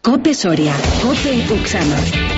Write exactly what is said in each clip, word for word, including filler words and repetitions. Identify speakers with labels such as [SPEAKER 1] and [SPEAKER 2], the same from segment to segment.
[SPEAKER 1] COPE Soria, COPE Uxama.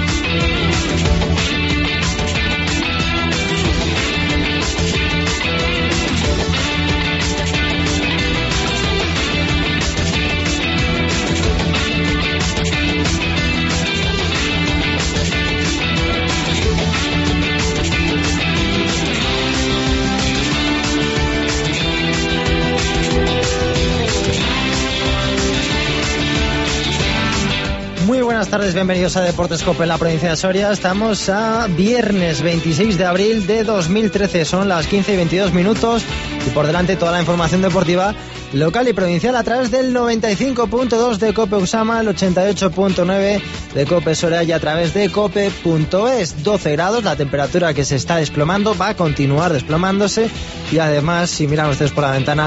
[SPEAKER 2] Buenas tardes, bienvenidos a Deportes COPE en la provincia de Soria. Estamos a viernes veintiséis de abril de dos mil trece, son las quince y veintidós minutos y por delante toda la información deportiva local y provincial a través del noventa y cinco punto dos de COPE Uxama, el ochenta y ocho punto nueve de COPE Soria y a través de cope punto es. doce grados, la temperatura que se está desplomando, va a continuar desplomándose y además, si miran ustedes por la ventana,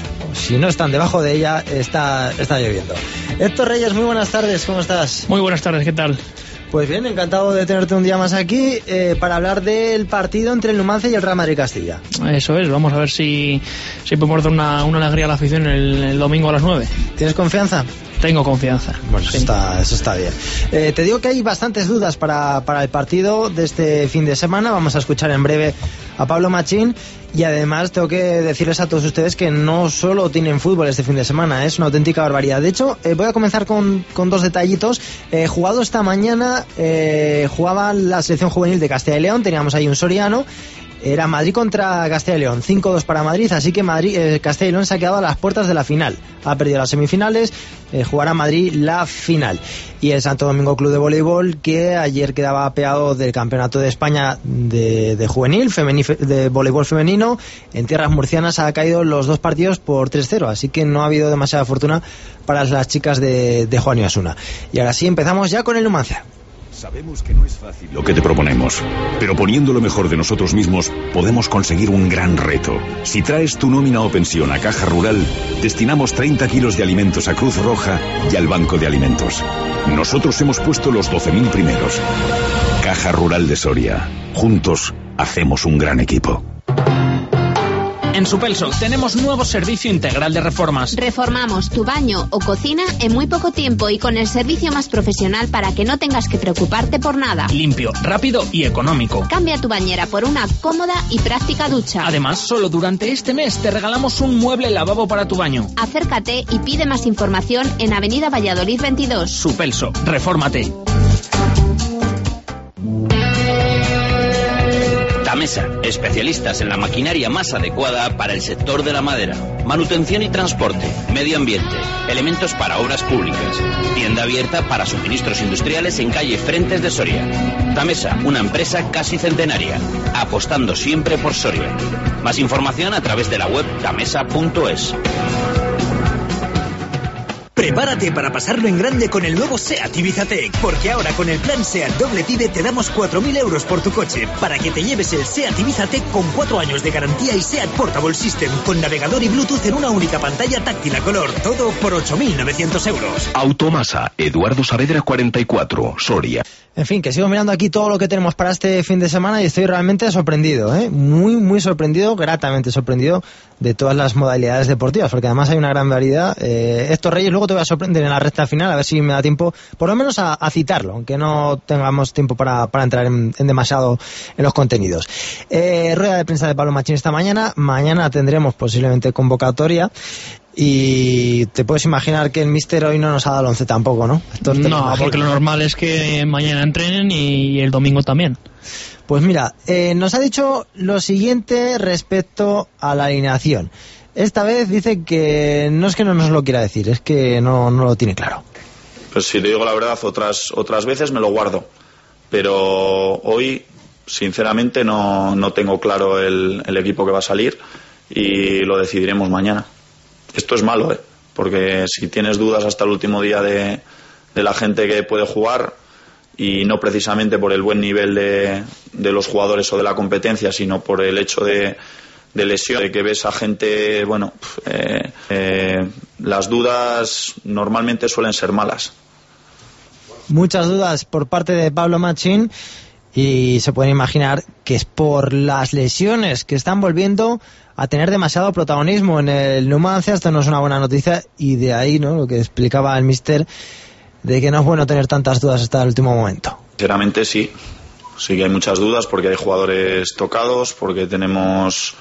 [SPEAKER 2] si no están debajo de ella, está, está lloviendo. Héctor Reyes, muy buenas tardes, ¿cómo estás?
[SPEAKER 3] Muy buenas tardes, ¿qué tal?
[SPEAKER 2] Pues bien, encantado de tenerte un día más aquí eh, para hablar del partido entre el Numancia y el Real Madrid Castilla.
[SPEAKER 3] Eso es, vamos a ver si, si podemos dar una, una alegría a la afición el, el domingo a las nueve.
[SPEAKER 2] ¿Tienes confianza?
[SPEAKER 3] Tengo confianza.
[SPEAKER 2] Bueno, sí. eso, está, eso está bien. Eh, te digo que hay bastantes dudas para, para el partido de este fin de semana. Vamos a escuchar en breve a Pablo Machín. Y además tengo que decirles a todos ustedes que no solo tienen fútbol este fin de semana, es una auténtica barbaridad. De hecho, eh, voy a comenzar con, con dos detallitos. Eh, jugado esta mañana, eh, jugaba la selección juvenil de Castilla y León, teníamos ahí un soriano. Era Madrid contra Castilla y León, cinco dos para Madrid, así que Madrid, eh, Castilla y León se ha quedado a las puertas de la final. Ha perdido las semifinales, eh, jugará Madrid la final. Y el Santo Domingo Club de Voleibol, que ayer quedaba apeado del Campeonato de España de, de juvenil, femení, de voleibol femenino, en tierras murcianas ha caído los dos partidos por tres cero, así que no ha habido demasiada fortuna para las chicas de, de Juan y Osuna. Y ahora sí, empezamos ya con el Numancia.
[SPEAKER 4] Sabemos que no es fácil lo que te proponemos, pero poniendo lo mejor de nosotros mismos podemos conseguir un gran reto. Si traes tu nómina o pensión a Caja Rural, destinamos treinta kilos de alimentos a Cruz Roja y al Banco de Alimentos. Nosotros hemos puesto los doce mil primeros. Caja Rural de Soria. Juntos hacemos un gran equipo.
[SPEAKER 5] En Supelso tenemos nuevo servicio integral de reformas.
[SPEAKER 6] Reformamos tu baño o cocina en muy poco tiempo y con el servicio más profesional para que no tengas que preocuparte por nada.
[SPEAKER 5] Limpio, rápido y económico.
[SPEAKER 6] Cambia tu bañera por una cómoda y práctica ducha.
[SPEAKER 5] Además, solo durante este mes te regalamos un mueble lavabo para tu baño.
[SPEAKER 6] Acércate y pide más información en Avenida Valladolid veintidós.
[SPEAKER 5] Supelso, refórmate.
[SPEAKER 7] Gamesa, especialistas en la maquinaria más adecuada para el sector de la madera. Manutención y transporte, medio ambiente, elementos para obras públicas. Tienda abierta para suministros industriales en calle Frentes de Soria. Gamesa, una empresa casi centenaria, apostando siempre por Soria. Más información a través de la web gamesa punto es.
[SPEAKER 8] Prepárate para pasarlo en grande con el nuevo SEAT Ibiza Tech, porque ahora con el plan SEAT Doble Tide te damos cuatro mil euros por tu coche, para que te lleves el SEAT Ibiza Tech con cuatro años de garantía y SEAT Portable System, con navegador y Bluetooth en una única pantalla táctil a color, todo por ocho mil novecientos euros.
[SPEAKER 4] Automasa, Eduardo Saavedra cuarenta y cuatro, Soria.
[SPEAKER 2] En fin, que sigo mirando aquí todo lo que tenemos para este fin de semana y estoy realmente sorprendido, ¿eh? Muy, muy sorprendido, gratamente sorprendido de todas las modalidades deportivas, porque además hay una gran variedad. Eh, Héctor Reyes, luego te voy a sorprender en la recta final, a ver si me da tiempo, por lo menos a, a citarlo, aunque no tengamos tiempo para, para entrar en, en demasiado en los contenidos. Eh, rueda de prensa de Pablo Machín esta mañana, mañana tendremos posiblemente convocatoria. Y te puedes imaginar que el míster hoy no nos ha dado el once tampoco, ¿no? Esto
[SPEAKER 3] no, porque lo normal es que mañana entrenen y el domingo también.
[SPEAKER 2] Pues mira, eh, nos ha dicho lo siguiente respecto a la alineación. Esta vez dice que no es que no nos lo quiera decir, es que no, no lo tiene claro.
[SPEAKER 9] Pues si te digo la verdad, otras, otras veces me lo guardo. Pero hoy, sinceramente, no, no tengo claro el, el equipo que va a salir y lo decidiremos mañana. Esto es malo, ¿eh? Porque si tienes dudas hasta el último día de, de la gente que puede jugar, y no precisamente por el buen nivel de, de los jugadores o de la competencia, sino por el hecho de, de lesión, de que ves a gente, bueno, eh, eh, las dudas normalmente suelen ser malas.
[SPEAKER 2] Muchas dudas por parte de Pablo Machín y se pueden imaginar que es por las lesiones que están volviendo a tener demasiado protagonismo en el Numancia. Esto no es una buena noticia y de ahí, ¿no?, lo que explicaba el míster, de que no es bueno tener tantas dudas hasta el último momento.
[SPEAKER 9] Sinceramente sí, sí que hay muchas dudas porque hay jugadores tocados, porque tenemos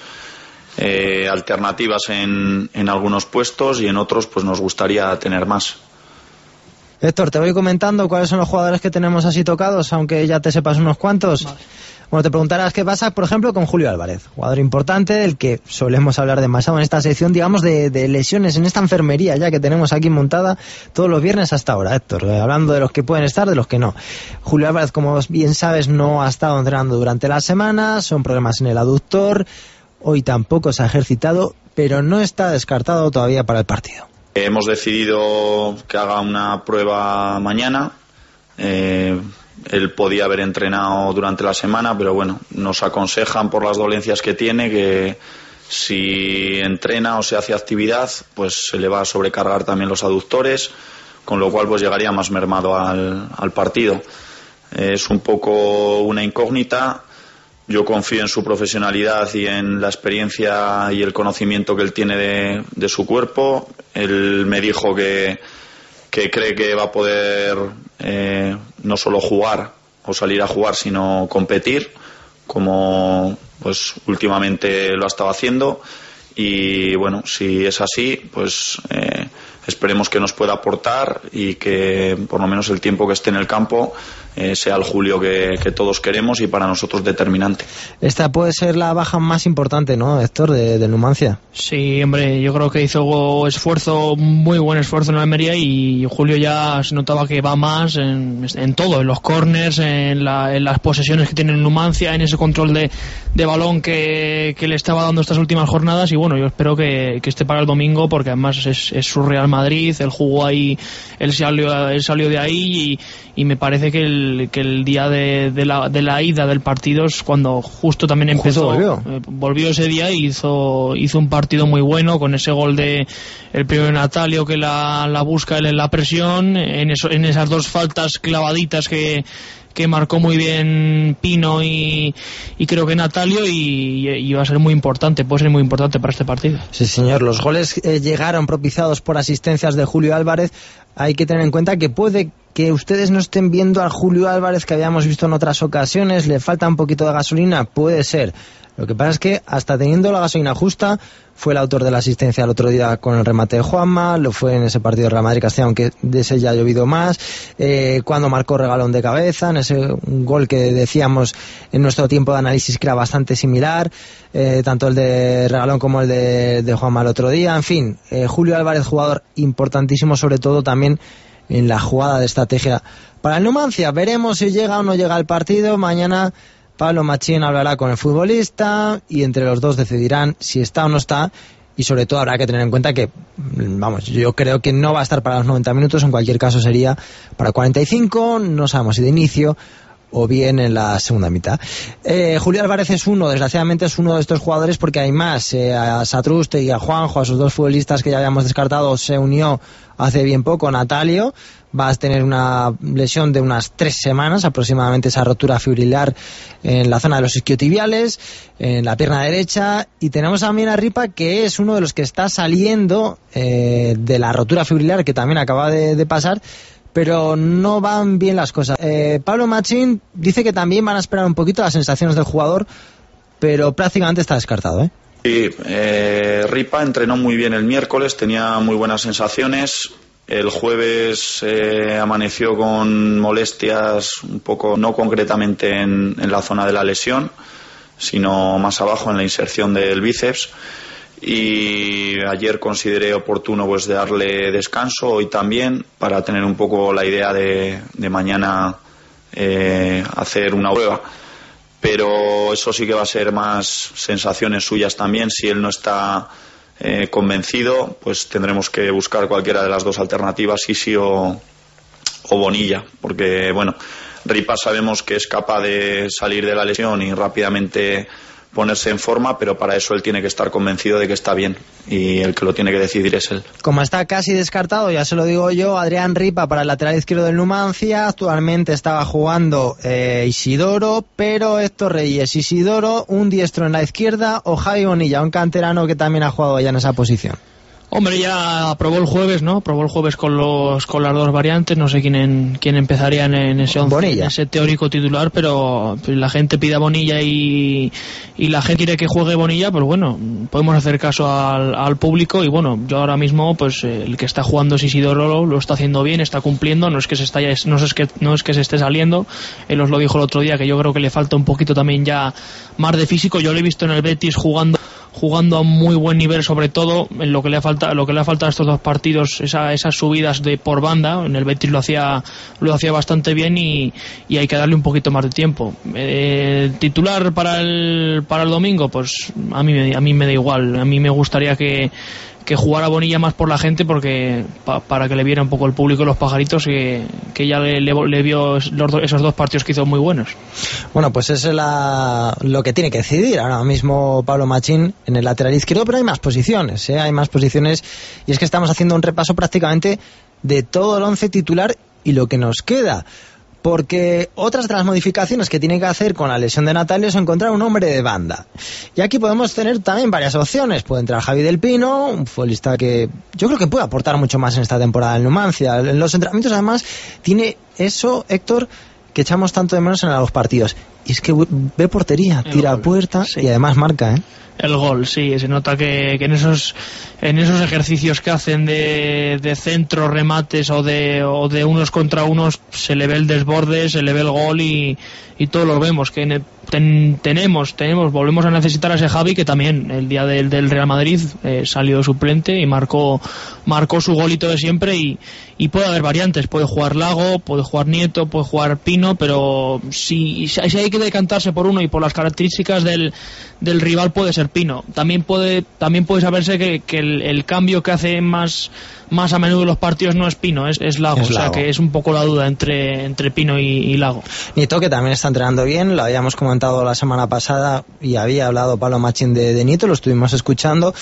[SPEAKER 9] eh, alternativas en, en algunos puestos y en otros pues nos gustaría tener más.
[SPEAKER 2] Héctor, te voy comentando cuáles son los jugadores que tenemos así tocados, aunque ya te sepas unos cuantos. Vale. Bueno, te preguntarás qué pasa, por ejemplo, con Julio Álvarez, jugador importante del que solemos hablar demasiado en esta sección, digamos, de, de lesiones en esta enfermería ya que tenemos aquí montada todos los viernes hasta ahora, Héctor, eh, hablando de los que pueden estar, de los que no. Julio Álvarez, como bien sabes, no ha estado entrenando durante la semana, son problemas en el aductor, hoy tampoco se ha ejercitado, pero no está descartado todavía para el partido.
[SPEAKER 9] Hemos decidido que haga una prueba mañana. Eh, él podía haber entrenado durante la semana, pero bueno, nos aconsejan por las dolencias que tiene que si entrena o se hace actividad, pues se le va a sobrecargar también los aductores, con lo cual pues llegaría más mermado al, al partido. Eh, es un poco una incógnita. Yo confío en su profesionalidad y en la experiencia y el conocimiento que él tiene de, de su cuerpo. Él me dijo que, que cree que va a poder eh, no solo jugar o salir a jugar, sino competir, como pues últimamente lo ha estado haciendo. Y bueno, si es así, pues eh, esperemos que nos pueda aportar y que por lo menos el tiempo que esté en el campo eh, sea el Julio que, que todos queremos y para nosotros determinante.
[SPEAKER 2] Esta puede ser la baja más importante, ¿no, Héctor, de, de Numancia?
[SPEAKER 3] Sí, hombre, yo creo que hizo esfuerzo, muy buen esfuerzo en la Almería, y Julio ya se notaba que va más en, en todo, en los corners, en, la, en las posesiones que tiene Numancia, en ese control de, de balón que, que le estaba dando estas últimas jornadas. Y bueno, yo espero que, que esté para el domingo, porque además es, es su Real Madrid, él jugó ahí, él salió, él salió de ahí, y, y me parece que el, que el día de, de, la, de la ida del partido es cuando justo también empezó,
[SPEAKER 2] justo volvió.
[SPEAKER 3] Eh, volvió ese día y hizo, hizo un partido muy bueno, con ese gol de el primero de Natalio, que la, la busca él en la presión, en, eso, en esas dos faltas clavaditas que que marcó muy bien Pino y, y creo que Natalio, y, y va a ser muy importante, puede ser muy importante para este partido.
[SPEAKER 2] Sí, señor, los goles eh, llegaron propiciados por asistencias de Julio Álvarez. Hay que tener en cuenta que puede que ustedes no estén viendo al Julio Álvarez que habíamos visto en otras ocasiones, le falta un poquito de gasolina, puede ser. Lo que pasa es que hasta teniendo la gasolina justa, fue el autor de la asistencia el otro día con el remate de Juanma, lo fue en ese partido de Real Madrid-Castilla, aunque de ese ya ha llovido más, eh, cuando marcó regalón de cabeza, en ese gol que decíamos en nuestro tiempo de análisis que era bastante similar, eh, tanto el de regalón como el de, de Juanma el otro día. En fin, eh, Julio Álvarez, jugador importantísimo, sobre todo también en la jugada de estrategia para el Numancia. Veremos si llega o no llega al partido. Mañana Pablo Machín hablará con el futbolista y entre los dos decidirán si está o no está, y sobre todo habrá que tener en cuenta que, vamos, yo creo que no va a estar para los noventa minutos, en cualquier caso sería para cuarenta y cinco, no sabemos si de inicio o bien en la segunda mitad. Eh, Julio Álvarez es uno, desgraciadamente es uno de estos jugadores, porque hay más, eh, a Satruste y a Juanjo, a esos dos futbolistas que ya habíamos descartado, se unió hace bien poco Natalio. Va a tener una lesión de unas tres semanas aproximadamente, esa rotura fibrilar en la zona de los isquiotibiales, en la pierna derecha. Y tenemos también a Ripa, que es uno de los que está saliendo eh, de la rotura fibrilar, que también acaba de, de pasar, pero no van bien las cosas. Eh, Pablo Machín dice que también van a esperar un poquito las sensaciones del jugador, pero prácticamente está descartado, ¿eh?
[SPEAKER 9] Sí, eh, Ripa entrenó muy bien el miércoles, tenía muy buenas sensaciones. El jueves eh, amaneció con molestias un poco, no concretamente en, en la zona de la lesión, sino más abajo en la inserción del bíceps. Y ayer consideré oportuno pues darle descanso, hoy también, para tener un poco la idea de, de mañana eh, hacer una prueba. Pero eso sí que va a ser más sensaciones suyas también. Si él no está eh, convencido, pues tendremos que buscar cualquiera de las dos alternativas, Isi o, o Bonilla, porque bueno, Ripa sabemos que es capaz de salir de la lesión y rápidamente ponerse en forma, pero para eso él tiene que estar convencido de que está bien, y el que lo tiene que decidir es él.
[SPEAKER 2] Como está casi descartado, ya se lo digo yo, Adrián Ripa para el lateral izquierdo del Numancia. Actualmente estaba jugando eh, Isidoro, pero Héctor Reyes, Isidoro, un diestro en la izquierda, o Javi Bonilla, un canterano que también ha jugado ya en esa posición.
[SPEAKER 3] Hombre, ya aprobó el jueves, ¿no? Aprobó el jueves con los con las dos variantes. No sé quién en, quién empezaría en ese once, en ese teórico titular, pero la gente pide a Bonilla y, y la gente quiere que juegue Bonilla, pues bueno, podemos hacer caso al, al público. Y bueno, yo ahora mismo, pues el que está jugando es Isidoro, lo está haciendo bien, está cumpliendo. No es que se está, no es que no es que se esté saliendo. Él os lo dijo el otro día, que yo creo que le falta un poquito también ya más de físico. Yo lo he visto en el Betis jugando jugando a muy buen nivel, sobre todo en lo que le ha faltado lo que le ha faltado a estos dos partidos, esa, esas subidas de por banda. En el Betis lo hacía lo hacía bastante bien y, y hay que darle un poquito más de tiempo. Eh, titular para el para el domingo, pues a mí a mí me da igual. A mí me gustaría que que jugara Bonilla más por la gente, porque pa, para que le viera un poco el público, los pajaritos, que, que ya le, le, le vio los, esos dos partidos que hizo muy buenos.
[SPEAKER 2] Bueno, pues eso es la, lo que tiene que decidir ahora mismo Pablo Machín en el lateral izquierdo, pero hay más posiciones, ¿eh? hay más posiciones, y es que estamos haciendo un repaso prácticamente de todo el once titular y lo que nos queda. Porque otras de las modificaciones que tiene que hacer con la lesión de Natalio es encontrar un hombre de banda. Y aquí podemos tener también varias opciones. Puede entrar Javi del Pino, un futbolista que yo creo que puede aportar mucho más en esta temporada en Numancia. En los entrenamientos además tiene eso, Héctor, que echamos tanto de menos en los partidos. Y es que ve portería, tira a puerta, sí. Y además marca, ¿eh?
[SPEAKER 3] El gol, sí, se nota que, que en esos en esos ejercicios que hacen de, de centro, remates o de o de unos contra unos, se le ve el desborde, se le ve el gol y, y todos lo vemos, que ten, tenemos, tenemos, volvemos a necesitar a ese Javi, que también el día del, del Real Madrid eh, salió de suplente y marcó marcó su golito de siempre, y, y puede haber variantes, puede jugar Lago, puede jugar Nieto, puede jugar Pino, pero si, si hay que decantarse por uno y por las características del, del rival, puede ser Pino. También puede también puede saberse que, que el, el cambio que hace más más a menudo los partidos no es Pino, es, es Lago, es o sea Lago. Que es un poco la duda entre, entre Pino y, y Lago.
[SPEAKER 2] Nieto, que también está entrenando bien, lo habíamos comentado la semana pasada y había hablado Pablo Machín de, de Nieto, lo estuvimos escuchando.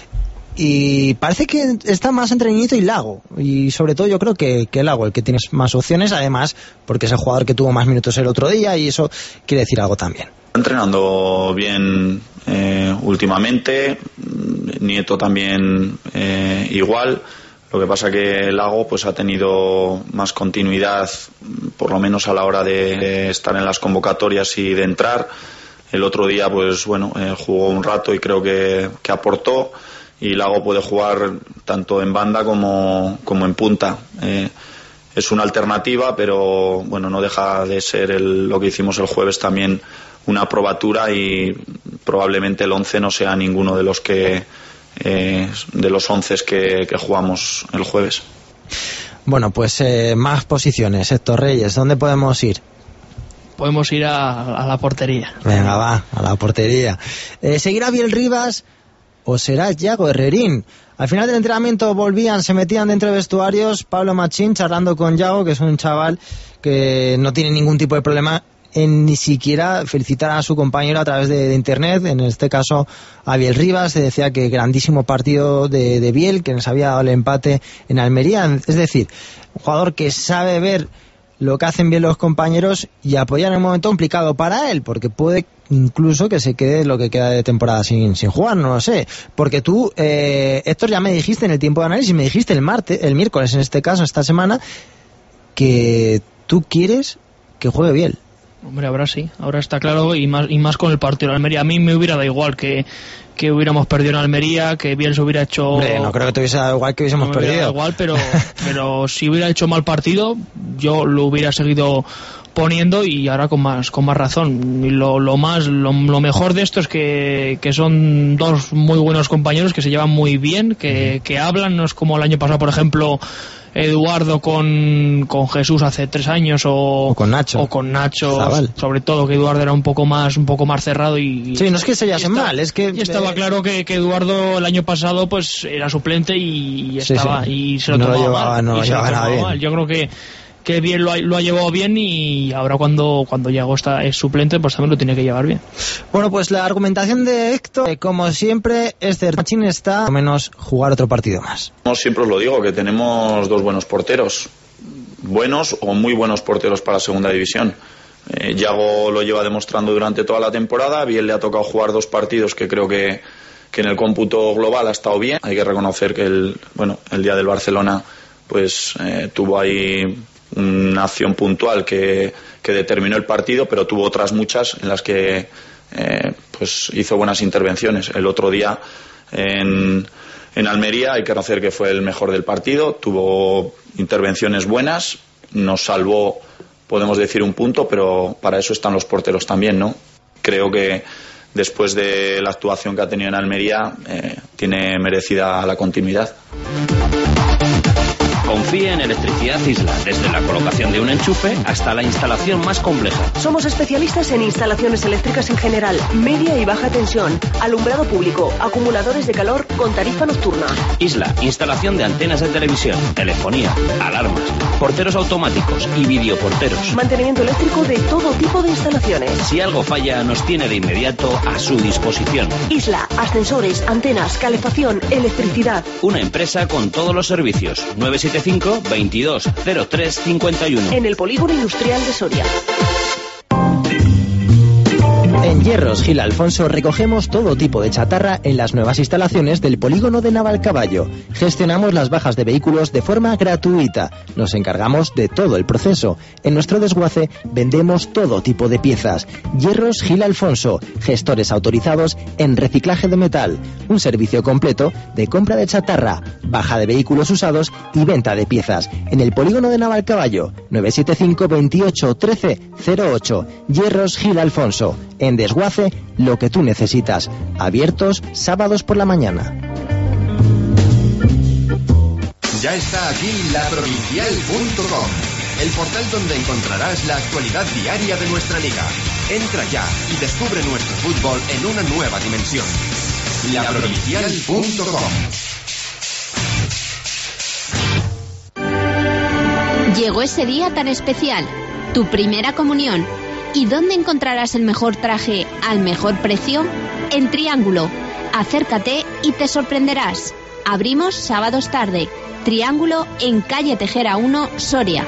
[SPEAKER 2] Y parece que está más entre Nieto y Lago, y sobre todo yo creo que, que Lago, el que tiene más opciones, además porque es el jugador que tuvo más minutos el otro día, y eso quiere decir algo también.
[SPEAKER 9] Entrenando bien eh, últimamente, Nieto también eh, igual. Lo que pasa que Lago pues ha tenido más continuidad, por lo menos a la hora de, de estar en las convocatorias y de entrar. El otro día pues bueno eh, jugó un rato y creo que, que aportó. Y Lago puede jugar tanto en banda como, como en punta. Eh, es una alternativa, pero bueno, no deja de ser el, lo que hicimos el jueves también, una probatura, y probablemente el once no sea ninguno de los que eh, de los once que, que jugamos el jueves.
[SPEAKER 2] Bueno, pues eh, más posiciones. Héctor Reyes, ¿dónde podemos ir?
[SPEAKER 3] Podemos ir a, a la portería.
[SPEAKER 2] Venga, va, a la portería. Eh, ¿Seguirá Biel Rivas o será Yago Herrerín? Al final del entrenamiento volvían, se metían dentro de vestuarios, Pablo Machín charlando con Yago, que es un chaval que no tiene ningún tipo de problema en ni siquiera felicitar a su compañero a través de, de internet, en este caso a Biel Rivas. Se decía que grandísimo partido de, de Biel, que nos había dado el empate en Almería. Es decir, un jugador que sabe ver lo que hacen bien los compañeros y apoyar en un momento complicado para él, porque puede incluso que se quede lo que queda de temporada sin, sin jugar, no lo sé. Porque tú, eh, Héctor, ya me dijiste en el tiempo de análisis, me dijiste el martes, el miércoles en este caso, esta semana, que tú quieres que juegue Biel.
[SPEAKER 3] Hombre, ahora sí, ahora está claro, y más y más con el partido de Almería. A mí me hubiera dado igual que, que hubiéramos perdido en Almería, que Biel se hubiera hecho...
[SPEAKER 2] Hombre, no creo que te hubiese dado igual que hubiésemos
[SPEAKER 3] no
[SPEAKER 2] perdido.
[SPEAKER 3] Me hubiera dado igual, pero, pero si hubiera hecho mal partido, yo lo hubiera seguido poniendo, y ahora con más con más razón. Y lo, lo más lo, lo mejor de esto es que, que son dos muy buenos compañeros que se llevan muy bien, que, que hablan, no es como el año pasado, por ejemplo, Eduardo con, con Jesús hace tres años, o,
[SPEAKER 2] o con Nacho,
[SPEAKER 3] o con Nacho sobre todo, que Eduardo era un poco más un poco más cerrado, y
[SPEAKER 2] sí, no es que se llevasen mal, es que
[SPEAKER 3] y estaba eh... claro que, que Eduardo el año pasado pues era suplente y, y estaba sí, sí. y se lo
[SPEAKER 2] no
[SPEAKER 3] tomaba
[SPEAKER 2] lo llevaba,
[SPEAKER 3] mal,
[SPEAKER 2] no lo llevaba nada bien.
[SPEAKER 3] Mal. Yo creo que que bien lo ha, lo ha llevado bien, y ahora cuando cuando Yago está es suplente, pues también lo tiene que llevar bien.
[SPEAKER 2] Bueno, pues la argumentación de Héctor, eh, como siempre, es de Machín está, o menos jugar otro partido más.
[SPEAKER 9] No, siempre os lo digo, que tenemos dos buenos porteros, buenos o muy buenos porteros para segunda división. Eh, Yago lo lleva demostrando durante toda la temporada. Bien, le ha tocado jugar dos partidos que creo que que en el cómputo global ha estado bien. Hay que reconocer que el, bueno, el día del Barcelona pues eh, tuvo ahí una acción puntual que, que determinó el partido, pero tuvo otras muchas en las que eh, pues hizo buenas intervenciones. El otro día en, en Almería hay que reconocer que fue el mejor del partido, tuvo intervenciones buenas, nos salvó, podemos decir, un punto, pero para eso están los porteros también, ¿no? Creo que después de la actuación que ha tenido en Almería, eh, tiene merecida la continuidad.
[SPEAKER 7] Confía en Electricidad Isla, desde la colocación de un enchufe hasta la instalación más compleja.
[SPEAKER 10] Somos especialistas en instalaciones eléctricas en general, media y baja tensión, alumbrado público, acumuladores de calor con tarifa nocturna.
[SPEAKER 7] Isla, instalación de antenas de televisión, telefonía, alarmas, porteros automáticos y videoporteros.
[SPEAKER 10] Mantenimiento eléctrico de todo tipo de instalaciones.
[SPEAKER 7] Si algo falla, nos tiene de inmediato a su disposición.
[SPEAKER 10] Isla, ascensores, antenas, calefacción, electricidad.
[SPEAKER 7] Una empresa con todos los servicios. nueve siete cinco, veintidós, cero tres, cincuenta y uno.
[SPEAKER 10] En el Polígono Industrial de Soria.
[SPEAKER 11] En Hierros Gil Alfonso recogemos todo tipo de chatarra en las nuevas instalaciones del polígono de Navalcaballo. Gestionamos las bajas de vehículos de forma gratuita. Nos encargamos de todo el proceso. En nuestro desguace vendemos todo tipo de piezas. Hierros Gil Alfonso, gestores autorizados en reciclaje de metal. Un servicio completo de compra de chatarra, baja de vehículos usados y venta de piezas. En el polígono de Navalcaballo, nueve siete cinco, veintiocho, trece, cero ocho. Hierros Gil Alfonso. En desguace, lo que tú necesitas. Abiertos sábados por la mañana.
[SPEAKER 12] Ya está aquí la provincial punto com, el portal donde encontrarás la actualidad diaria de nuestra liga. Entra ya y descubre nuestro fútbol en una nueva dimensión. la provincial punto com.
[SPEAKER 6] Llegó ese día tan especial, tu primera comunión. ¿Y dónde encontrarás el mejor traje al mejor precio? En Triángulo. Acércate y te sorprenderás. Abrimos sábados tarde. Triángulo en calle Tejera uno, Soria.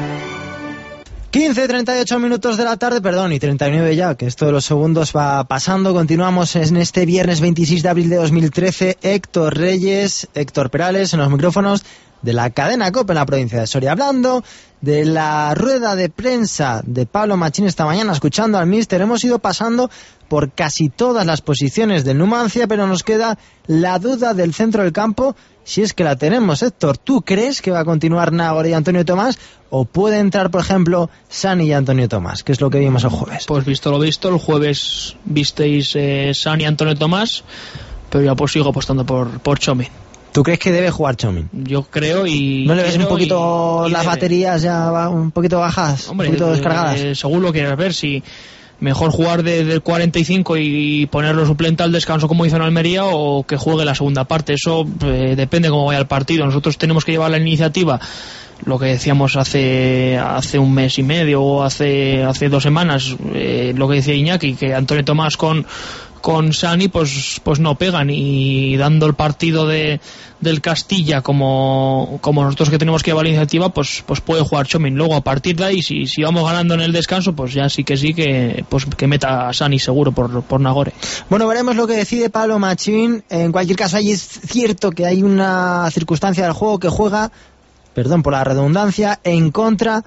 [SPEAKER 2] quince, treinta y ocho minutos de la tarde, perdón, y treinta y nueve ya, que esto de los segundos va pasando. Continuamos en este viernes veintiséis de abril de dos mil trece. Héctor Reyes, Héctor Perales en los micrófonos de la cadena COPE en la provincia de Soria, hablando de la rueda de prensa de Pablo Machín esta mañana, escuchando al míster. Hemos ido pasando por casi todas las posiciones del Numancia, pero nos queda la duda del centro del campo, si es que la tenemos. Héctor, ¿tú crees que va a continuar Nagore y Antonio Tomás, o puede entrar, por ejemplo, Sani y Antonio Tomás, que es lo que vimos el jueves?
[SPEAKER 3] Pues visto lo visto, el jueves visteis eh, Sani y Antonio Tomás, pero ya pues sigo apostando por, por Txomin.
[SPEAKER 2] ¿Tú crees que debe jugar Txomin?
[SPEAKER 3] Yo creo y...
[SPEAKER 2] ¿No le ves un poquito
[SPEAKER 3] y, y
[SPEAKER 2] las
[SPEAKER 3] debe.
[SPEAKER 2] baterías ya un poquito bajas,
[SPEAKER 3] Hombre,
[SPEAKER 2] un poquito descargadas?
[SPEAKER 3] Eh, según lo quieras ver, si mejor jugar de, del cuarenta y cinco y ponerlo suplente al descanso como hizo en Almería, o que juegue la segunda parte. Eso eh, depende cómo vaya el partido. Nosotros tenemos que llevar la iniciativa, lo que decíamos hace hace un mes y medio o hace hace dos semanas, eh, lo que decía Iñaki, que Antonio Tomás con con Sani pues pues no pegan, y dando el partido de del Castilla como como nosotros que tenemos que llevar la iniciativa, pues pues puede jugar Txomin. Luego a partir de ahí, si si vamos ganando en el descanso, pues ya sí que sí que pues que meta a Sani seguro por por Nagore.
[SPEAKER 2] Bueno, veremos lo que decide Pablo Machín. En cualquier caso, ahí es cierto que hay una circunstancia del juego que juega, perdón por la redundancia, en contra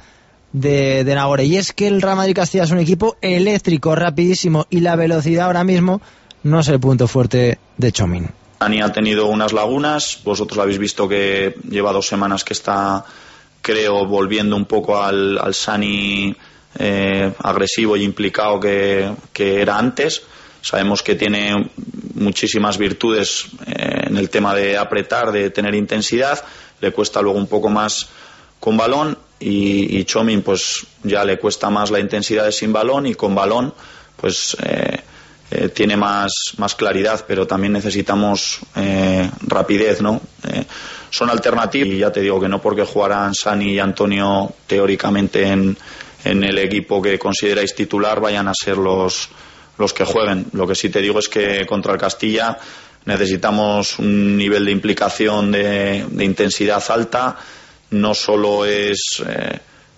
[SPEAKER 2] de, de Nagore, y es que el Real Madrid Castilla es un equipo eléctrico, rapidísimo, y la velocidad ahora mismo no es el punto fuerte de Txomin.
[SPEAKER 9] Dani ha tenido unas lagunas, vosotros lo habéis visto que lleva dos semanas que está, creo, volviendo un poco al, al Sani eh, agresivo y implicado que, que era antes. Sabemos que tiene muchísimas virtudes eh, en el tema de apretar, de tener intensidad, le cuesta luego un poco más con balón, y, y Txomin pues ya le cuesta más la intensidad de sin balón, y con balón pues eh, eh, tiene más, más claridad, pero también necesitamos eh, rapidez, ¿no? Eh, son alternativas, y ya te digo que no porque jugaran Sani y Antonio teóricamente en, en el equipo que consideráis titular vayan a ser los, los que jueguen. Lo que sí te digo es que contra el Castilla necesitamos un nivel de implicación de, de intensidad alta. No solo es eh,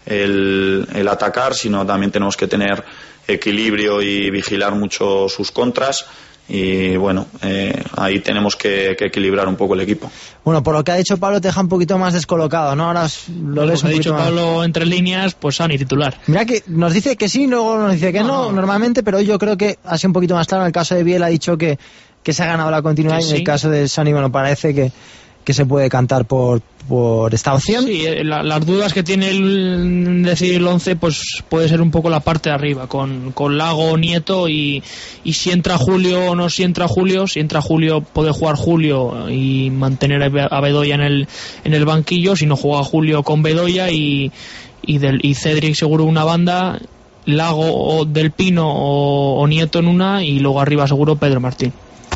[SPEAKER 9] el, el atacar, sino también tenemos que tener equilibrio y vigilar mucho sus contras, y bueno, eh, ahí tenemos que, que equilibrar un poco el equipo.
[SPEAKER 2] Bueno, por lo que ha dicho Pablo te deja un poquito más descolocado, ¿no? Ahora lo ves
[SPEAKER 3] un poquito más. Lo que ha dicho
[SPEAKER 2] más...
[SPEAKER 3] Pablo entre líneas, pues Sani titular.
[SPEAKER 2] Mira que nos dice que sí, luego nos dice que no, no, no normalmente, pero yo creo que ha sido un poquito más claro. En el caso de Biel ha dicho que, que se ha ganado la continuidad, sí, y en el caso de Sani, bueno, parece que, que se puede cantar por, por esta opción.
[SPEAKER 3] Sí, la, las dudas que tiene el decidir el once, pues puede ser un poco la parte de arriba, con, con Lago, Nieto, y, y si entra Julio o no si entra Julio. Si entra Julio, puede jugar Julio y mantener a Bedoya en el, en el banquillo. Si no, juega Julio con Bedoya y, y, del, y Cedric seguro una banda, Lago o Del Pino o, o Nieto en una, y luego arriba seguro Pedro Martín.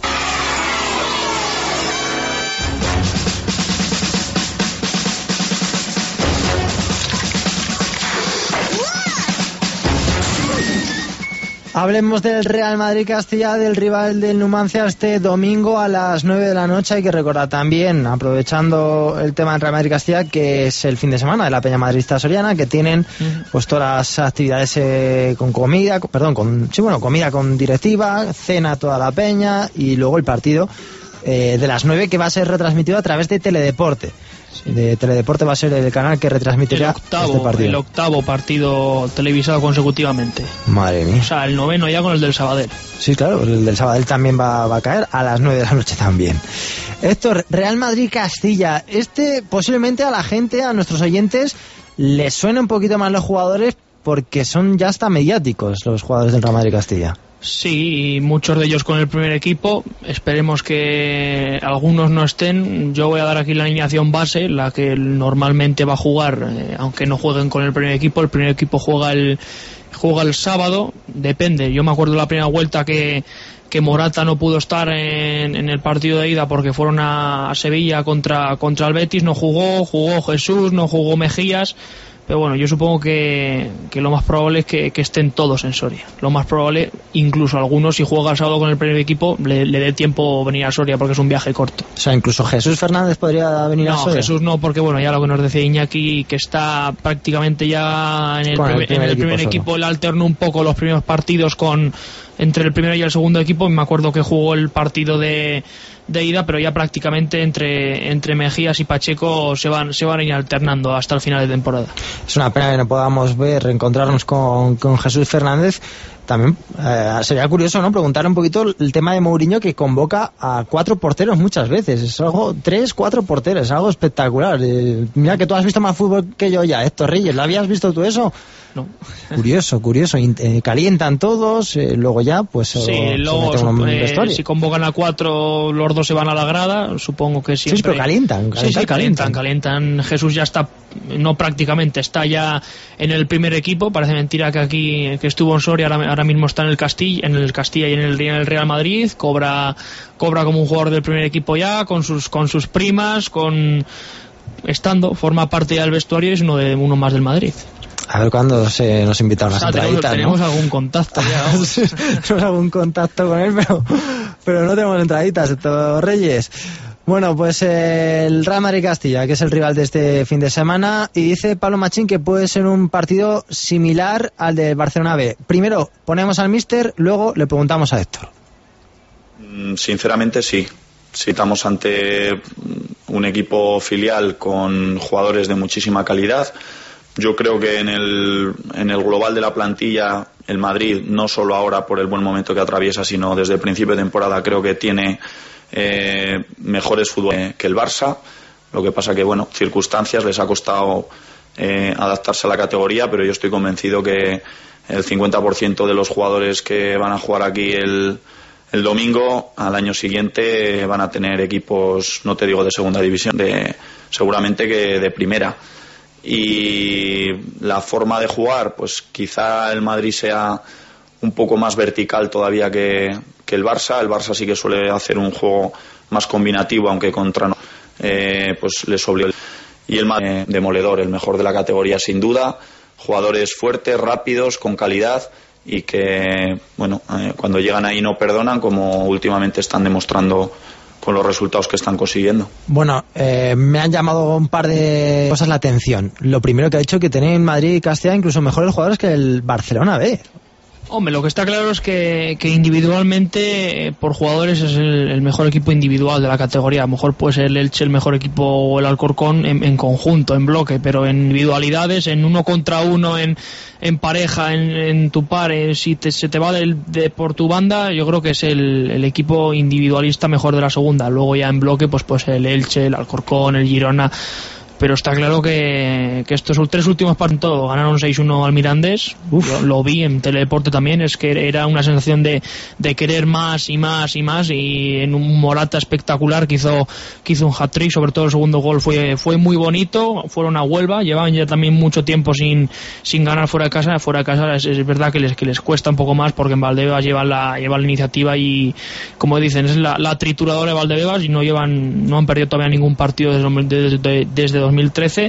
[SPEAKER 2] Hablemos del Real Madrid Castilla, del rival del Numancia, este domingo a las nueve de la noche. Hay que recordar también, aprovechando el tema del Real Madrid Castilla, que es el fin de semana de la Peña Madridista Soriana, que tienen uh-huh. pues todas las actividades eh, con comida, con, perdón, con sí bueno, comida con directiva, cena toda la peña y luego el partido eh, de las nueve, que va a ser retransmitido a través de Teledeporte. De Teledeporte va a ser el canal que retransmitirá
[SPEAKER 3] el octavo,
[SPEAKER 2] este partido.
[SPEAKER 3] El octavo partido televisado consecutivamente.
[SPEAKER 2] Madre mía.
[SPEAKER 3] O sea, el noveno ya con el del Sabadell.
[SPEAKER 2] Sí, claro, el del Sabadell también va, va a caer a las nueve de la noche también. Héctor, Real Madrid Castilla. Este posiblemente a la gente, a nuestros oyentes, les suena un poquito más los jugadores porque son ya hasta mediáticos los jugadores del Real Madrid Castilla.
[SPEAKER 3] Sí, y muchos de ellos con el primer equipo. Esperemos que algunos no estén. Yo voy a dar aquí la alineación base, la que normalmente va a jugar, eh, aunque no jueguen con el primer equipo. El primer equipo juega el juega el sábado, depende. Yo me acuerdo de la primera vuelta que, que Morata no pudo estar en, en el partido de ida porque fueron a, a Sevilla contra, contra el Betis. No jugó, jugó Jesús, no jugó Mejías. Pero bueno, yo supongo que, que lo más probable es que, que estén todos en Soria. Lo más probable, incluso algunos, si juega el sábado con el primer equipo, le, le dé tiempo venir a Soria porque es un viaje corto.
[SPEAKER 2] O sea, incluso Jesús Fernández podría venir
[SPEAKER 3] no,
[SPEAKER 2] a Soria.
[SPEAKER 3] No, Jesús no, porque bueno, ya lo que nos decía Iñaki, que está prácticamente ya en el,
[SPEAKER 2] el
[SPEAKER 3] primer,
[SPEAKER 2] primer
[SPEAKER 3] en el primer
[SPEAKER 2] equipo,
[SPEAKER 3] equipo. Él alternó un poco los primeros partidos con entre el primero y el segundo equipo. Me acuerdo que jugó el partido de... de ida, pero ya prácticamente entre entre Mejías y Pacheco se van se van a ir alternando hasta el final de temporada.
[SPEAKER 2] Es una pena que no podamos ver, reencontrarnos con, con Jesús Fernández. También eh, sería curioso, ¿no?, preguntar un poquito el tema de Mourinho, que convoca a cuatro porteros muchas veces. Es algo, tres, cuatro porteros, es algo espectacular. Eh, mira que tú has visto más fútbol que yo ya, Héctor Reyes, ¿lo habías visto tú eso?
[SPEAKER 3] No.
[SPEAKER 2] Curioso, curioso. Eh, calientan todos, eh, luego ya, pues...
[SPEAKER 3] Sí, eh, luego eh, si convocan a cuatro, los dos se van a la grada, supongo que siempre...
[SPEAKER 2] Sí, pero calientan.
[SPEAKER 3] calientan sí, sí, calientan, calientan. Jesús ya está, no prácticamente, está ya en el primer equipo. Parece mentira que aquí, que estuvo en Soria, ahora, ahora mismo está en el Castilla, en el Castilla y en el, en el Real Madrid. Cobra, cobra como un jugador del primer equipo ya, con sus, con sus primas, con... estando, forma parte del vestuario y es uno de uno más del Madrid.
[SPEAKER 2] A ver cuándo se nos invita a unas
[SPEAKER 3] o sea,
[SPEAKER 2] entraditas,
[SPEAKER 3] tenemos,
[SPEAKER 2] ¿no?
[SPEAKER 3] tenemos algún contacto ya.
[SPEAKER 2] Tenemos algún contacto con él, pero, pero no tenemos entraditas, Héctor Reyes. Bueno, pues eh, el Real Madrid Castilla, que es el rival de este fin de semana, y dice Pablo Machín que puede ser un partido similar al de Barcelona B. Primero ponemos al míster, luego le preguntamos a Héctor.
[SPEAKER 9] Sinceramente sí. Si estamos ante un equipo filial con jugadores de muchísima calidad. Yo creo que en el, en el global de la plantilla, el Madrid, no solo ahora por el buen momento que atraviesa, sino desde el principio de temporada, creo que tiene eh, mejores fútbol que el Barça. Lo que pasa que, bueno, circunstancias, les ha costado eh, adaptarse a la categoría, pero yo estoy convencido que el cincuenta por ciento de los jugadores que van a jugar aquí el, el domingo, al año siguiente van a tener equipos, no te digo de segunda división, de seguramente que de primera. Y la forma de jugar, pues quizá el Madrid sea un poco más vertical todavía que, que el Barça. El Barça sí que suele hacer un juego más combinativo, aunque contra no, eh, pues les obligó. Y el Madrid, eh, demoledor, el mejor de la categoría sin duda. Jugadores fuertes, rápidos, con calidad y que, bueno, eh, cuando llegan ahí no perdonan, como últimamente están demostrando con los resultados que están consiguiendo.
[SPEAKER 2] Bueno, eh, me han llamado un par de cosas la atención. Lo primero que ha dicho, que tiene en Madrid y Castilla incluso mejores jugadores que el Barcelona B.
[SPEAKER 3] Hombre, lo que está claro es que, que individualmente, eh, por jugadores, es el, el mejor equipo individual de la categoría. A lo mejor puede ser el Elche el mejor equipo o el Alcorcón en, en conjunto, en bloque, pero en individualidades, en uno contra uno, en, en pareja, en, en tu par, eh, si te, se te va de, de por tu banda, yo creo que es el, el equipo individualista mejor de la segunda. Luego ya en bloque, pues, pues el Elche, el Alcorcón, el Girona. Pero está claro que, que estos tres últimos partidos ganaron seis uno al Mirandés. Lo, lo vi en Teledeporte también. Es que era una sensación de, de querer más y más y más. Y en un Morata espectacular que hizo, que hizo un hat-trick. Sobre todo el segundo gol fue, fue muy bonito. Fueron a Huelva. Llevaban ya también mucho tiempo sin, sin ganar fuera de casa. Fuera de casa es, es verdad que les, que les cuesta un poco más porque en Valdebebas llevan la, llevan la iniciativa y, como dicen, es la, la trituradora de Valdebebas y no llevan, no han perdido todavía ningún partido desde, desde, desde dos mil trece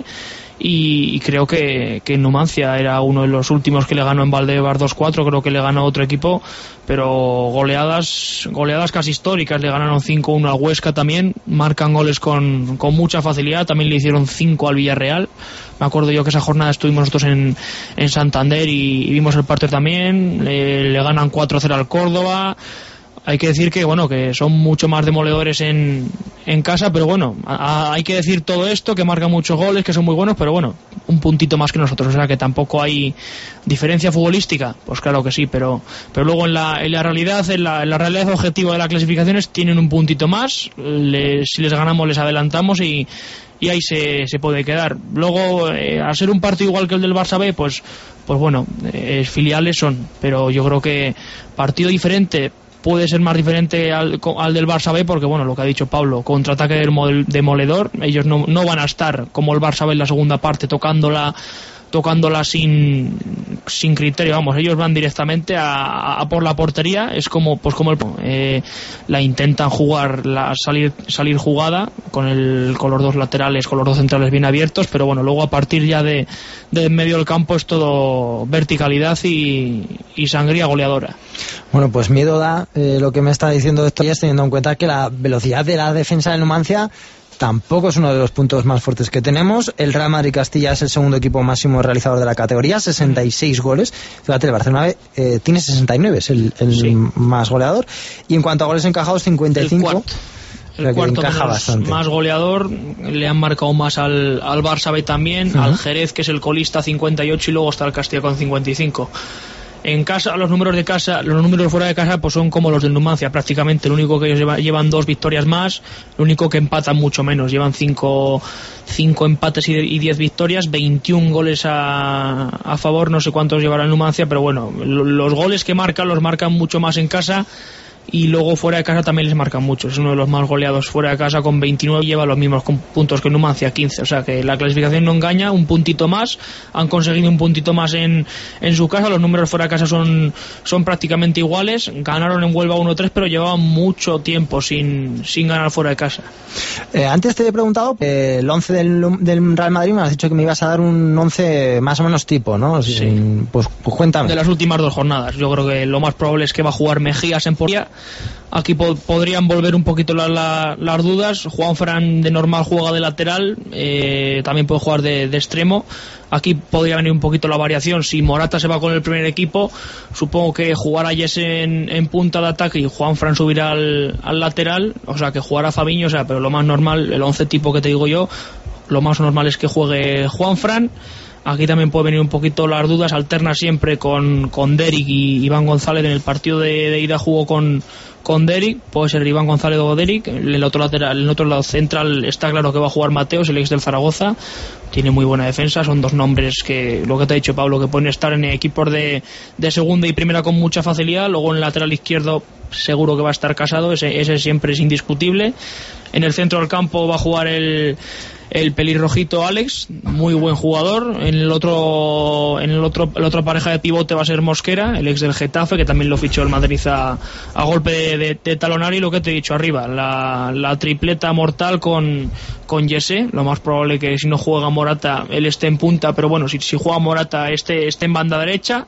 [SPEAKER 3] y, y creo que, que Numancia era uno de los últimos que le ganó en Valdebebas dos cuatro, creo que le ganó otro equipo, pero goleadas goleadas casi históricas. Le ganaron cinco uno al Huesca también, marcan goles con, con mucha facilidad, también le hicieron cinco al Villarreal. Me acuerdo yo que esa jornada estuvimos nosotros en, en Santander y, y vimos el partido también. Le, le ganan cuatro cero al Córdoba. Hay que decir que bueno que son mucho más demoledores en, en casa, pero bueno, a, a, hay que decir todo esto, que marcan muchos goles, que son muy buenos, pero bueno, un puntito más que nosotros, o sea que tampoco hay diferencia futbolística, pues claro que sí, pero pero luego en la, en la realidad, en la, en la realidad objetiva de las clasificaciones tienen un puntito más, le, si les ganamos les adelantamos y y ahí se, se puede quedar. Luego, eh, al ser un partido igual que el del Barça B, pues pues bueno, eh, filiales son, pero yo creo que partido diferente puede ser más diferente al, al del Barça B porque, bueno, lo que ha dicho Pablo, contraataque demoledor, ellos no, no van a estar como el Barça B en la segunda parte tocándola tocándola sin sin criterio, vamos, ellos van directamente a, a por la portería, es como pues como el, eh, la intentan jugar, la salir salir jugada con el con los dos laterales, con los dos centrales bien abiertos, pero bueno, luego a partir ya de, de medio del campo es todo verticalidad y, y sangría goleadora.
[SPEAKER 2] Bueno, pues miedo da eh, lo que me está diciendo esto, teniendo en cuenta que la velocidad de la defensa de Numancia tampoco es uno de los puntos más fuertes que tenemos. El Real Madrid Castilla es el segundo equipo máximo realizador de la categoría, sesenta y seis goles. Fíjate, el Barcelona eh, tiene sesenta y nueve, es el, el sí. más goleador. Y en cuanto a goles encajados, cincuenta y cinco.
[SPEAKER 3] El cuarto, el cuarto
[SPEAKER 2] encaja bastante.
[SPEAKER 3] Más goleador, le han marcado más al, al Barça B también, uh-huh. al Jerez, que es el colista, cincuenta y ocho, y luego está el Castilla con cincuenta y cinco. En casa, los números de casa, los números fuera de casa, pues son como los del Numancia, prácticamente. Lo único que ellos llevan, llevan dos victorias más, lo único que empatan mucho menos. Llevan cinco, cinco empates y diez victorias, veintiún goles a, a favor, no sé cuántos llevará el Numancia, pero bueno, los goles que marcan los marcan mucho más en casa. Y luego fuera de casa también les marcan mucho. Es uno de los más goleados fuera de casa con veintinueve, lleva los mismos puntos que Numancia, quince. O sea que la clasificación no engaña, un puntito más. Han conseguido un puntito más en, en su casa. Los números fuera de casa son, son prácticamente iguales. Ganaron en Huelva uno tres, pero llevaban mucho tiempo sin, sin ganar fuera de casa.
[SPEAKER 2] Eh, antes te he preguntado eh, el once del, del Real Madrid. Me has dicho que me ibas a dar un once más o menos tipo, ¿no?
[SPEAKER 3] Sí.
[SPEAKER 2] Pues, pues cuéntame.
[SPEAKER 3] De las últimas dos jornadas. Yo creo que lo más probable es que va a jugar Mejías en portería. Aquí po- podrían volver un poquito la, la, las dudas. Juanfran de normal juega de lateral, eh, también puede jugar de, de extremo. Aquí podría venir un poquito la variación. Si Morata se va con el primer equipo, supongo que jugará Jesse en, en punta de ataque y Juanfran subirá al, al lateral, o sea que jugará Fabiño, o sea, pero lo más normal, el once tipo que te digo yo, lo más normal es que juegue Juanfran. Aquí también puede venir un poquito las dudas, alterna siempre con, con Derek y Iván González. En el partido de, de ida jugó con, con Derek, puede ser Iván González o Derek. En el otro lateral, en el otro lado central está claro que va a jugar Mateos, el ex del Zaragoza. Tiene muy buena defensa, son dos nombres que, lo que te ha dicho Pablo, que pueden estar en equipos de, de segunda y primera con mucha facilidad. Luego en el lateral izquierdo seguro que va a estar Casado, ese, ese siempre es indiscutible. En el centro del campo va a jugar el el pelirrojito Alex, muy buen jugador. En el otro en el otro la otra pareja de pivote va a ser Mosquera, el ex del Getafe, que también lo fichó el Madrid a, a golpe de, de, de talonario. Y lo que te he dicho arriba, la, la tripleta mortal con con Jesse. Lo más probable que si no juega Morata él esté en punta, pero bueno, si, si juega Morata este esté en banda derecha.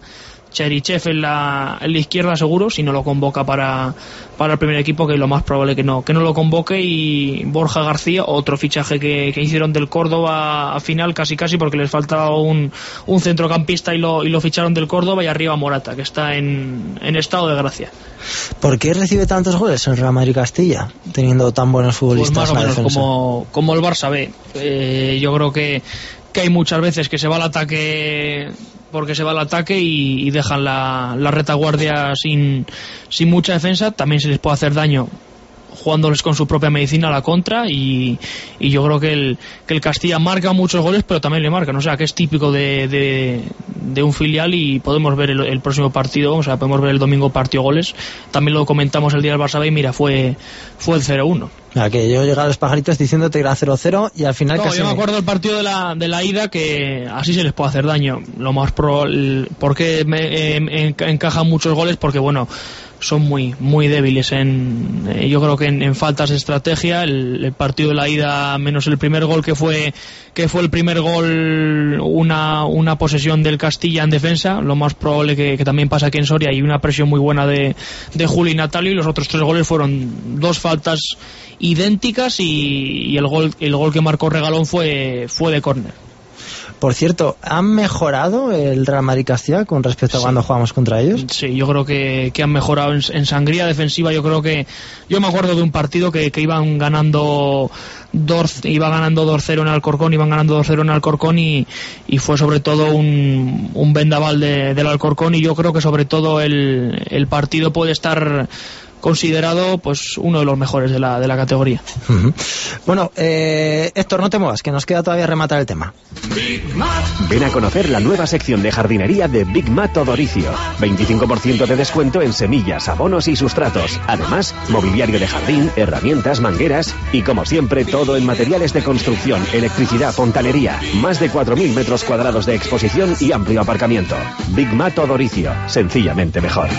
[SPEAKER 3] Cherichev en la, en la izquierda seguro, si no lo convoca para, para el primer equipo, que es lo más probable que no, que no lo convoque, y Borja García, otro fichaje que, que hicieron del Córdoba a final, casi casi, porque les faltaba un, un centrocampista y lo, y lo ficharon del Córdoba, y arriba Morata, que está en, en estado de gracia.
[SPEAKER 2] ¿Por qué recibe tantos goles el Real Madrid Castilla, teniendo tan buenos futbolistas?
[SPEAKER 3] Pues más o menos como, como el Barça B. Eh, yo creo que, que hay muchas veces que se va al ataque porque se va al ataque y, y dejan la, la retaguardia sin, sin mucha defensa. También se les puede hacer daño jugándoles con su propia medicina a la contra, y, y yo creo que el, que el Castilla marca muchos goles, pero también le marcan, o sea que es típico de, de, de un filial, y podemos ver el, el próximo partido, o sea, podemos ver el domingo partido goles. También lo comentamos el día del Barça B y mira, fue, fue el cero uno.
[SPEAKER 2] Mira, que yo llegué a los pajaritos diciéndote que era cero cero y al final
[SPEAKER 3] no,
[SPEAKER 2] casi...
[SPEAKER 3] yo me acuerdo del partido de la, de la ida, que así se les puede hacer daño. Lo más pro, el, porque me, eh, encajan muchos goles, porque bueno, son muy muy débiles en eh, yo creo que en, en faltas de estrategia. El, el partido de la ida, menos el primer gol que fue que fue el primer gol, una una posesión del Castilla en defensa, lo más probable que, que también pasa aquí en Soria, y una presión muy buena de, de Juli y Natalio, y los otros tres goles fueron dos faltas idénticas, y, y el gol el gol que marcó Regalón fue fue de córner.
[SPEAKER 2] Por cierto, ¿han mejorado el Real Madrid Castilla con respecto a sí. cuando jugamos contra ellos?
[SPEAKER 3] Sí, yo creo que, que han mejorado en, en sangría defensiva. Yo creo que yo me acuerdo de un partido que, que iban ganando dos, iba ganando dos cero en Alcorcón, iban ganando dos cero en Alcorcón, y, y fue sobre todo un, un vendaval de, del Alcorcón, y yo creo que sobre todo el, el partido puede estar considerado pues uno de los mejores de la, de la categoría.
[SPEAKER 2] Uh-huh. Bueno, eh, Héctor, no te muevas, que nos queda todavía rematar el tema.
[SPEAKER 13] Ven a conocer la nueva sección de jardinería de Big Mat Odoricio. veinticinco por ciento de descuento en semillas, abonos y sustratos. Además, mobiliario de jardín, herramientas, mangueras y, como siempre, todo en materiales de construcción, electricidad, fontanería. Más de cuatro mil metros cuadrados de exposición y amplio aparcamiento. Big Mat Odoricio, sencillamente mejor.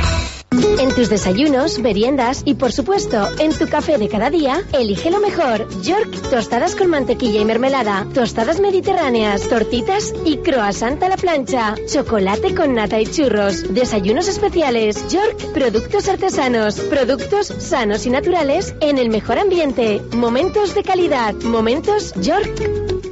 [SPEAKER 14] En tus desayunos, meriendas y, por supuesto, en tu café de cada día, elige lo mejor. York, tostadas con mantequilla y mermelada, tostadas mediterráneas, tortitas y croissant a la plancha, chocolate con nata y churros, desayunos especiales. York, productos artesanos, productos sanos y naturales en el mejor ambiente. Momentos de calidad. Momentos York.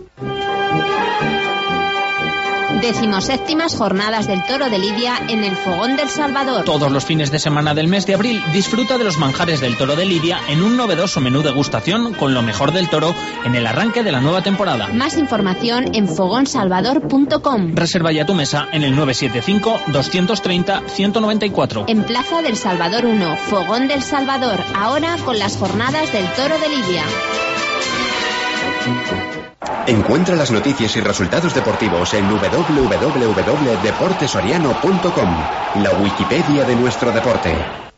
[SPEAKER 6] Decimoséptimas Jornadas del Toro de Lidia en el Fogón del Salvador.
[SPEAKER 5] Todos los fines de semana del mes de abril disfruta de los manjares del Toro de Lidia en un novedoso menú degustación con lo mejor del toro en el arranque de la nueva temporada.
[SPEAKER 6] Más información en fogón salvador punto com.
[SPEAKER 5] Reserva ya tu mesa en el nueve siete cinco, dos tres cero, uno nueve cuatro.
[SPEAKER 6] En Plaza del Salvador uno, Fogón del Salvador, ahora con las Jornadas del Toro de Lidia.
[SPEAKER 12] Encuentra las noticias y resultados deportivos en doble u doble u doble u punto deportes soriano punto com, la Wikipedia de nuestro deporte.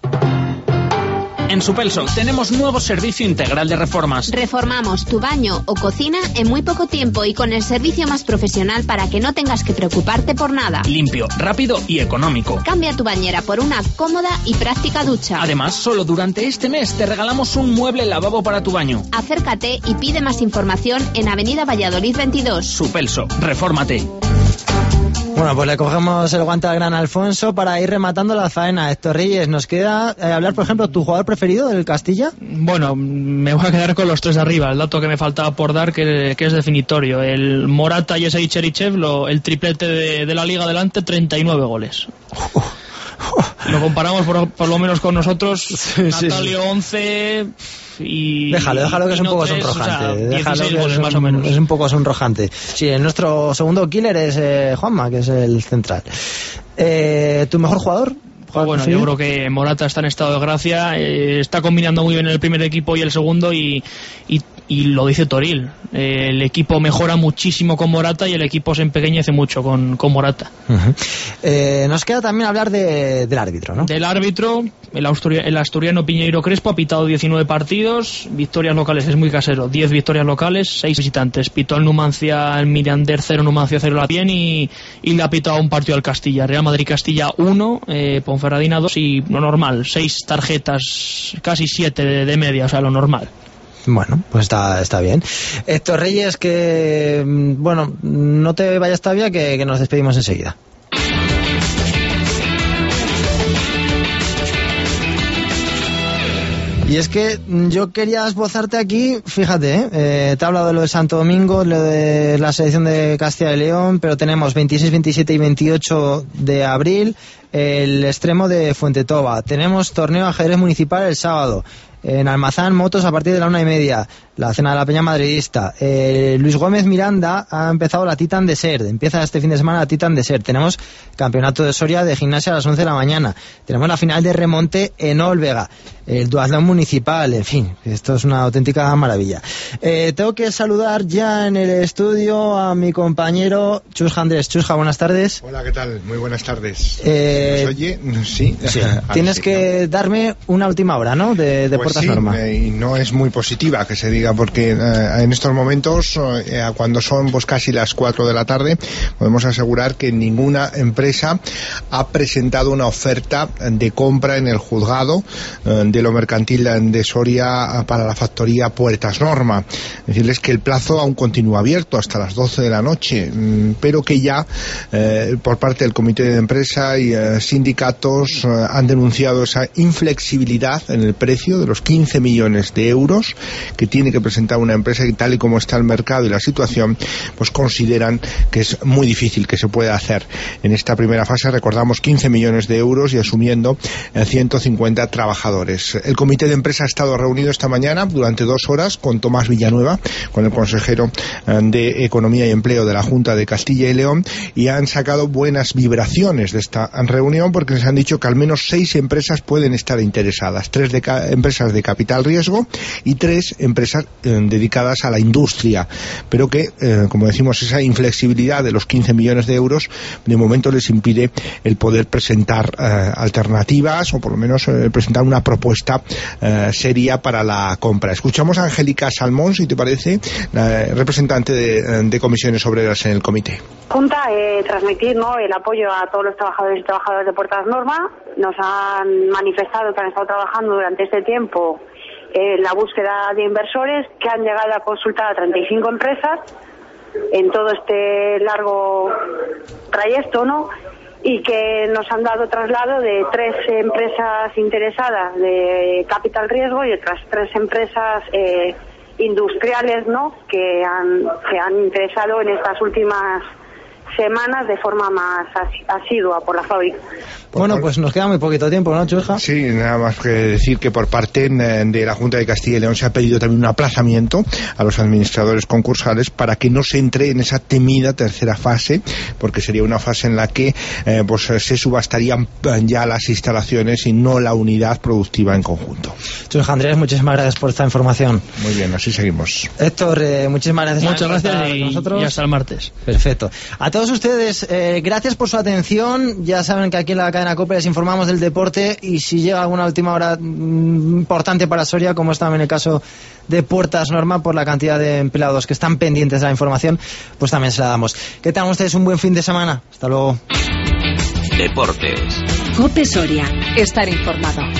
[SPEAKER 5] En Supelso tenemos nuevo servicio integral de reformas.
[SPEAKER 6] Reformamos tu baño o cocina en muy poco tiempo y con el servicio más profesional para que no tengas que preocuparte por nada.
[SPEAKER 5] Limpio, rápido y económico.
[SPEAKER 6] Cambia tu bañera por una cómoda y práctica ducha.
[SPEAKER 5] Además, solo durante este mes te regalamos un mueble lavabo para tu baño.
[SPEAKER 6] Acércate y pide más información en Avenida Valladolid veintidós.
[SPEAKER 5] Supelso, refórmate.
[SPEAKER 2] Bueno, pues le cogemos el guante al gran Alfonso para ir rematando la faena. Héctor Reyes, nos queda eh, hablar, por ejemplo, tu jugador preferido del Castilla.
[SPEAKER 3] Bueno, me voy a quedar con los tres de arriba. El dato que me faltaba por dar, que, que es definitorio. El Morata, Yesai Cherichev, lo, el triplete de, de la Liga adelante, treinta y nueve goles. Lo comparamos por, por lo menos con nosotros. Sí, Natalio, sí, sí. once... Y,
[SPEAKER 2] déjalo, déjalo que es un poco
[SPEAKER 3] tres,
[SPEAKER 2] sonrojante.
[SPEAKER 3] O sea,
[SPEAKER 2] déjalo que
[SPEAKER 3] goles,
[SPEAKER 2] es, un,
[SPEAKER 3] más o menos.
[SPEAKER 2] es un poco sonrojante. Sí, nuestro segundo killer es eh, Juanma, que es el central. Eh, ¿Tu mejor jugador?
[SPEAKER 3] Pues bueno, yo creo que Morata está en estado de gracia, eh, está combinando muy bien el primer equipo y el segundo, y, y, y lo dice Toril. Eh, el equipo mejora muchísimo con Morata y el equipo se empequeñece mucho con, con Morata.
[SPEAKER 2] Uh-huh. eh, nos queda también hablar de, del árbitro, ¿no?
[SPEAKER 3] Del árbitro, el, asturia, el asturiano Piñeiro Crespo ha pitado diecinueve partidos, victorias locales, es muy casero, diez victorias locales, seis visitantes. Pitó el Numancia, el Mirander cero, Numancia cero la Pien, y, y le ha pitado un partido al Castilla. Real Madrid Castilla uno, eh, Ponferradina dos, y lo normal, seis tarjetas, casi siete de, de media, o sea, lo normal.
[SPEAKER 2] Bueno, pues está, está bien. Héctor Reyes, que bueno, no te vayas todavía, que, que nos despedimos enseguida. Y es que yo quería esbozarte aquí, fíjate, ¿eh? Eh, te he hablado de lo de Santo Domingo, lo de la selección de Castilla y León, pero tenemos veintiséis, veintisiete y veintiocho de abril el extremo de Fuentetoba. Tenemos torneo ajedrez municipal el sábado. En Almazán, motos a partir de la una y media. La cena de la Peña Madridista. Eh, Luis Gómez Miranda ha empezado la Titan Desert. Empieza este fin de semana la Titan Desert. Tenemos campeonato de Soria de gimnasia a las once de la mañana. Tenemos la final de remonte en Olvega. El duatlón municipal. En fin, esto es una auténtica maravilla. Eh, tengo que saludar ya en el estudio a mi compañero Chusja Andrés. Chusja, buenas tardes.
[SPEAKER 15] Hola, ¿qué tal? Muy buenas tardes.
[SPEAKER 2] Eh,
[SPEAKER 15] ¿Nos oye? Sí.
[SPEAKER 2] sí. Tienes sí, que ¿no? darme una última hora, ¿no? De, de
[SPEAKER 15] pues
[SPEAKER 2] Puertas
[SPEAKER 15] sí,
[SPEAKER 2] Norma.
[SPEAKER 15] Eh, y no es muy positiva que se diga, porque eh, en estos momentos, eh, cuando son pues casi las cuatro de la tarde, podemos asegurar que ninguna empresa ha presentado una oferta de compra en el juzgado eh, de lo mercantil de Soria para la factoría Puertas Norma. Decirles que el plazo aún continúa abierto hasta las doce de la noche, pero que ya eh, por parte del comité de empresa y eh, sindicatos eh, han denunciado esa inflexibilidad en el precio de los quince millones de euros que tiene que presentar una empresa, y tal y como está el mercado y la situación, pues consideran que es muy difícil que se pueda hacer en esta primera fase. Recordamos quince millones de euros y asumiendo eh, ciento cincuenta trabajadores. El comité de empresa ha estado reunido esta mañana durante dos horas con Tomás Villanueva, con el consejero eh, de Economía y Empleo de la Junta de Castilla y León, y han sacado buenas vibraciones de esta reunión, porque les han dicho que al menos seis empresas pueden estar interesadas, tres de ca- empresas de capital riesgo y tres empresas eh, dedicadas a la industria, pero que, eh, como decimos, esa inflexibilidad de los quince millones de euros de momento les impide el poder presentar eh, alternativas, o por lo menos eh, presentar una propuesta eh, seria para la compra. Escuchamos a Angélica Salmón, si te parece, la representante de, de comisiones obreras en el comité.
[SPEAKER 16] Junta, eh, transmitir ¿no? el apoyo a todos los trabajadores y trabajadoras de Puertas Norma. Nos han manifestado que han estado trabajando durante este tiempo en eh, la búsqueda de inversores, que han llegado a consultar a treinta y cinco empresas en todo este largo trayecto, ¿no? Y que nos han dado traslado de tres empresas interesadas de capital riesgo y otras tres empresas eh, industriales, ¿no? Que han, que han interesado en estas últimas semanas de forma más asidua por la fábrica.
[SPEAKER 2] Bueno, pues nos queda muy poquito tiempo, ¿no, Chusja?
[SPEAKER 15] Sí, nada más que decir que por parte de la Junta de Castilla y León se ha pedido también un aplazamiento a los administradores concursales para que no se entre en esa temida tercera fase, porque sería una fase en la que eh, pues se subastarían ya las instalaciones y no la unidad productiva en conjunto.
[SPEAKER 2] Chusja Andrés, muchísimas gracias por esta información.
[SPEAKER 15] Muy bien, así seguimos.
[SPEAKER 2] Héctor, eh, muchísimas gracias.
[SPEAKER 3] Muchas gracias y,
[SPEAKER 2] nosotros.
[SPEAKER 3] y hasta el martes.
[SPEAKER 2] Perfecto. A todos ustedes, eh, gracias por su atención. Ya saben que aquí en la cadena COPE les informamos del deporte, y si llega alguna última hora mmm, importante para Soria, como es también el caso de Puertas Norma, por la cantidad de empleados que están pendientes de la información, pues también se la damos. Que tengan ustedes un buen fin de semana. Hasta luego.
[SPEAKER 7] Deportes.
[SPEAKER 1] COPE Soria. Estar informado.